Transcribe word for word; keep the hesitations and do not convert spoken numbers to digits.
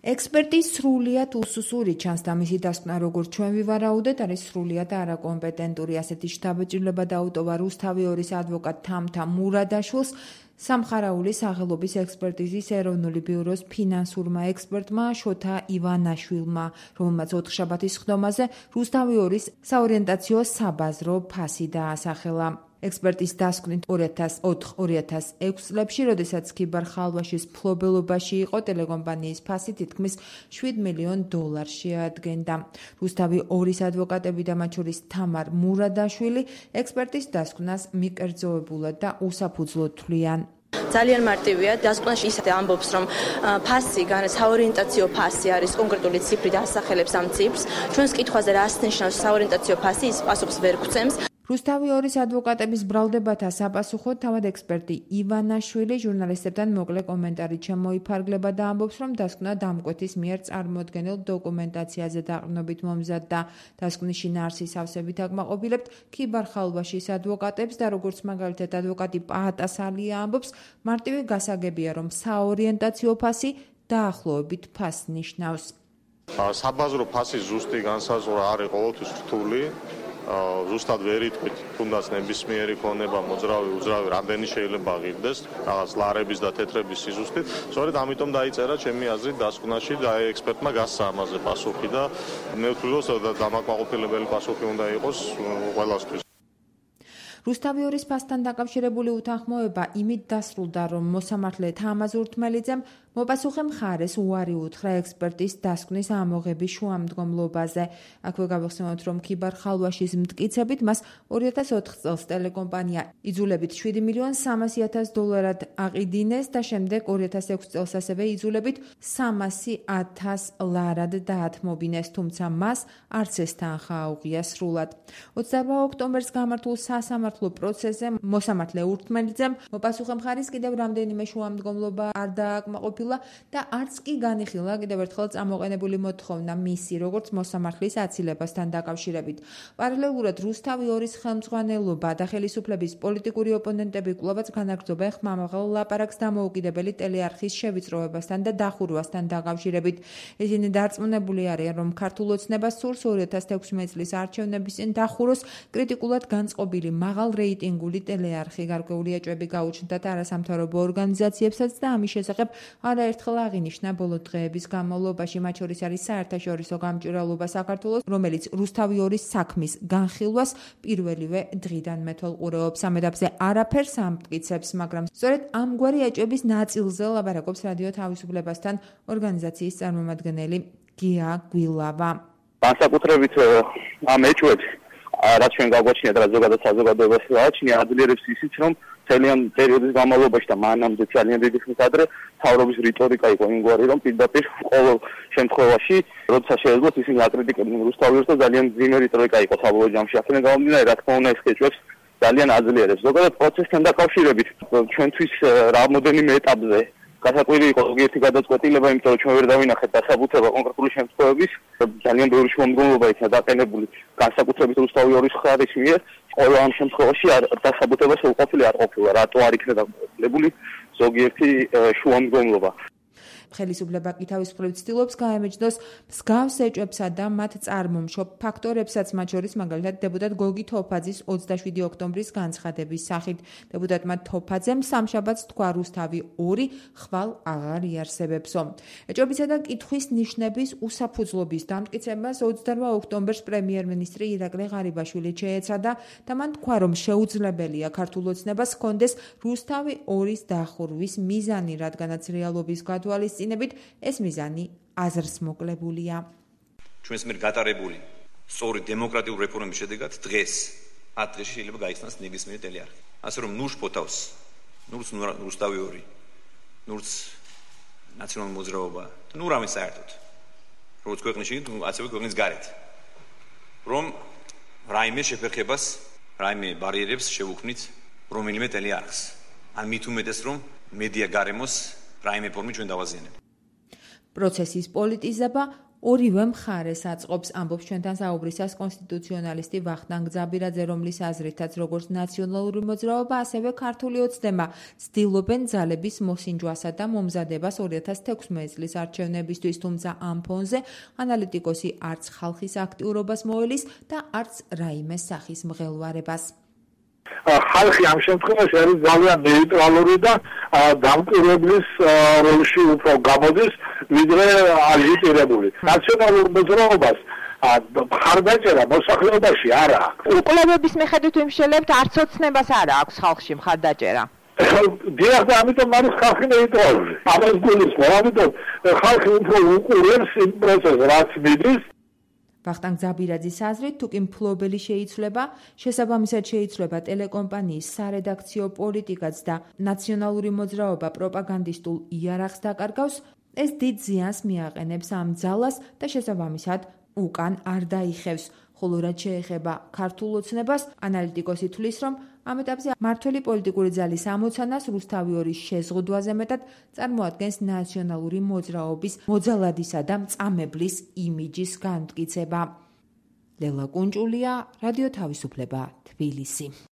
ექსპერტის სრულიად უსუსური ჩანს და მისი დასკვნა როგორც ჩვენ ვივარაუდეთ არის სრულიად არაკომპეტენტური. ასეთი შთაბეჭდილება დაუტოვა რუსთავი ორის ადვოკატ თამთა მურადაშვილს სამხარაული სახელობის ექსპერტიზის ეროვნული ბიუროს ფინანსურმა ექსპერტმა შოთა ივანაშვილმა, რომელმაც ოთხშაბათის ხდომაზე რუსთავი ორის საორიენტაციო საბაზრო ფასი დაასახელა. ექსპერტის დასკვნით ორი ათას ოთხ ორი ათას ექვსი წლებში, როდესაც ქიბარ ხალვაშის ფლობელობაში იყო, ტელეკომპანიის ფასი თითქმის შვიდ მილიონ დოლარს შეადგენდა. რუსთავი ორის ადვოკატები და მათ შორის თამარ მურადაშვილი ექსპერტის დასკვნას მიკერძოებულად და უსაფუძვლოდ თვლიან. ძალიან მარტივია, დასკვნაში ისე ამბობს, რომ ფასი, საორიენტაციო ფასი არის კონკრეტული ციფრი და ასახელებს ამ ციფრს. ჩვენს კითხვაზე რას ნიშნავს საორიენტაციო ფასი, ის პასუხს ვერ გვცემს. რუსთავი ორის ადვოკატების ბრალდებათა საპასუხოდ თავად ექსპერტი ივანაშვილი ჟურნალისტებთან მოკლე კომენტარით შემოიფარგლება და ამბობს, რომ დასკვნა დამკვეთის მიერ წარმოდგენილ დოკუმენტაციაზე დაყრდნობით მომზადდა. დასკვნის შინაარსის სავსებით აკმაყოფილებთ ქიბარ ხალვაშის ადვოკატებს და როგორც მაგალითად ადვოკატი პაატასალია ამბობს, მარტივი გასაგებია, რომ საორიენტაციო ფასი დაახლოებით ფასს ნიშნავს. საბაზრო ფასის ზუსტი განსაზღვრა არის ყოველთვის რთული. ზუსტად ვერ იტყვით, თუნდაც ნებისმიერი ქონება მოძრავი, უძრავი, რამდენი შეიძლება ღირდეს, რაღაც ლარების და თეთრების სიზუსტით. სწორედ ამიტომ დაიწერა ჩემი აზრით დასკვნაში და ექსპერტმა გასცა ამაზე პასუხი და მე ვთვლი, რომ დამაკმაყოფილებელი პასუხი უნდა იყოს ყველასთვის. რუსთავი ორის ფასთან დაკავშირებული უთანხმოება იმით დასრულდა, რომ მოსამართლე თამაზ ურთმელიძემ მოპასუხე მხარეს უარი უთხრა ექსპერტის დასკვნის ამოღების შუამდგომლობაზე. აქვე გავიხსენოთ, რომ ქიბარ ხალვაშის მტკიცებით მას ორი ათას ოთხ წელს ტელეკომპანია იძულებით შვიდი მილიონ სამასი ათას დოლარად აყიდინეს და შემდეგ ორი ათას ექვსი წელს ასევე იძულებით სამასი ათას ლარად დაათმობინეს, თუმცა მას არც ეს თანხა აუღია სრულად. ოცდაორბა ოქტომბერს გამართულ სასამართლო პროცესზე მოსამართლე ურთმელიძემ მოპასუხე მხარის კიდევ რამდენიმე შუამდგომლობა არ დააკმაყოფილა და არც კი განიხილა კიდევ ერთხელ წამოყენებული მოთხოვნა მისი, როგორც მოსამართლის აცილებასთან დაკავშირებით. პარალელურად რუსთავი ორის ხელმძღვანელობა და ხელისუფლების პოლიტიკური ოპონენტები კვლავაც განაგრძობენ ხმამაღალ ლაპარაკს დამოუკიდებელი ტელეარხის შევიწროებასთან და დახურვასთან დაკავშირებით. ისინი დარწმუნებული არიან, რომ ქართულ ოცნებას სურს ორი ათას ექვსმეტ წლის არჩევნების წინ დახუროს კრიტიკულად განწყობილი მაღალ რეიტინგული ტელეარხი. გარკვეული ეჭვები გაუჩნდათ არასამთავრობო ორგანიზაციებსაც და ამის შესახებ არაერთხელ აღინიშნა ბოლო დღეების განმავლობაში, მათ შორის არის საერთაშორისო გამჭვირვალობა საქართველოს, რომელიც რუსთავი ორის საქმის განხილვას პირველივე დღიდან მეთვალყურეობს. ამ ეტაპზე არაფერს ამტკიცებს, მაგრამ სწორედ ამგვარი ეჭვების ნაწილზე ლაპარაკობს რადიო თავისუფლებასთან ორგანიზაციის წარმომადგენელი გია გვილავა. განსაკუთრებით ამ ეჭვებს რაც ჩვენ გაგვაჩნია და ზოგადად საზოგადოებას გააჩნია, აძლიერებს ისიც, რომ ძალიან პერიოდის განმავლობაში და მანამდე ძალიან დიდი ხნის ადრე თავრობის რიტორიკა იყო იმგვარი, რომ პირდაპირ ყოველ შემთხვევაში, როდესაც შეეძლოთ ისინი აკრიტიკებდნენ რუსთავი ორის და ძალიან ძიმე რიტორიკა იყო საბოლოო ჯამში. ახლა გამომდინარე, რა თქმა უნდა, ეს ეჭვებს ძალიან აძლიერებს. ზოგადად პროცესთან დაკავშირებით ჩვენთვის რამოდენიმე ეტაპზე გასაკვირი იყო ზოგიერთი გადაწყვეტილება, იმიტომ რომ ჩვენ ვერ დავინახეთ დასაბუთება კონკრეტული შემთხვევების. ძალიან ბევრი შუამდგომლობა იქნა დაყენებული განსაკუთრებით რუსთავი ორის ხარის მიერ. ყველა ამ შემთხვევაში დასაბუთება შეუყოფილი არ ყოფილა, რატო არ იქნა დაყენებული ზოგიერთი შუამდგომლობა. ხელისუფლება კი თავისუფლებით ცდილობს გაემეჯნოს მსგავს ეჭვებსა და მათ წარმომშობ ფაქტორებსაც, მათ შორის მაგალითად დეპუტატ გოგი თოფაძის ოცდაშვიდი ოქტომბრის განცხადების სახით. დეპუტატმა თოფაძემ სამშაბათს თქვა, რუსთავი ორი ხვალ აღარ იარსებებსო. ეჭვებისა და კითხვის ნიშნების უსაფუძვლობის დამტკიცებას ოცდაორბა ოქტომბერს პრემიერ-მინისტრი ირაკლი ღარიბაშვილი შეეცადა და მან თქვა, რომ შეუძლებელია ქართულ ოცნებას ჰქონდეს რუსთავი ორის დახურვის მიზანი, რადგანაც რეალობის გადვალის წინებით ეს მიზანი აზრს მოკლებულია. ჩვენს მიერ გატარებული სწორი დემოკრატიული რეფორმის შედეგად დღეს ათ დღეში შეიძლება გაიხსნას ნებისმიერი ტელეარხი. ასე რომ ნურს ფოთავს, ნურს რუსთავი ორი, ნურს ნაციონალური მოძრაობა და ნუ რამე საერთოდ. როგორც ქვეყნის შიგნით, ასევე ქვეყნის გარეთ. რომ რაიმე შეფერხებას, რაიმე ბარიერებს შევუქმნით რომელიმე ტელეარხს. ან მით უმეტეს რომ მედია გარემოს რაიმე ფორმით ჩვენ დავაზიანებთ. პროცესის პოლიტიზება ორივე მხარეს აწყობს, ამბობს ჩვენთან საუბრისას კონსტიტუციონალისტი ვახტანგ ძაბირაძე, რომლის აზრითაც როგორც ნაციონალური მოძრაობა, ასევე ქართული ოცნება ცდილობენ ძალების მოსინჯვასა და მომზადებას ორი ათას თექვსმეტი წლის არჩევნებისთვის, თუმცა ამ ფონზე ანალიტიკოსი არც ხალხის აქტიურობას მოელის და არც რაიმე სახის მღელვარებას. ხალხი ამ შემთხვევაში არის ძალიან ნეიტრალური და დამკვირვებლის როლში უფრო გამოდის, ვიდრე აგიტირებული. ნაციონალურ მოძრაობას მხარდაჭერა მოსახლეობაში არა. კვლევების მიხედვით ვიმშელებთ, არც ოცნებას არა აქვს ხალხში მხარდაჭერა. დიახ, და ამიტომ არის ხალხი ნეიტრალური. ამას გულისხმობ, ამიტომ ხალხი უფრო უყურებს იმ პროცესს, რაც მიდის. ვახტანგ ძაბირაძის აზრით, თუკი მფლობელი შეიცვლება, შესაბამისად შეიცვლება ტელეკომპანიის სარედაქციო პოლიტიკაც და ნაციონალური მოძრაობა პროპაგანდისტულ იარაღს დაკარგავს, ეს დიდ ზიანს მიაყენებს ამ ძალას და შესაბამისად უკან არ დაიხევს. ხოლო რაც შეეხება ქართულ ოცნებას, ანალიტიკოსი თვლის, რომ ამ ეტაპზე მმართველი პოლიტიკური ძალის ამოცანას რუსთავიორის შეზღუდვაზე მეტად წარმოადგენს ნაციონალური მოძრაობის მოძალადისა და მწამებლის იმიჯის განმტკიცება. ლელა კუნჭულია, რადიო თავისუფლება, თბილისი.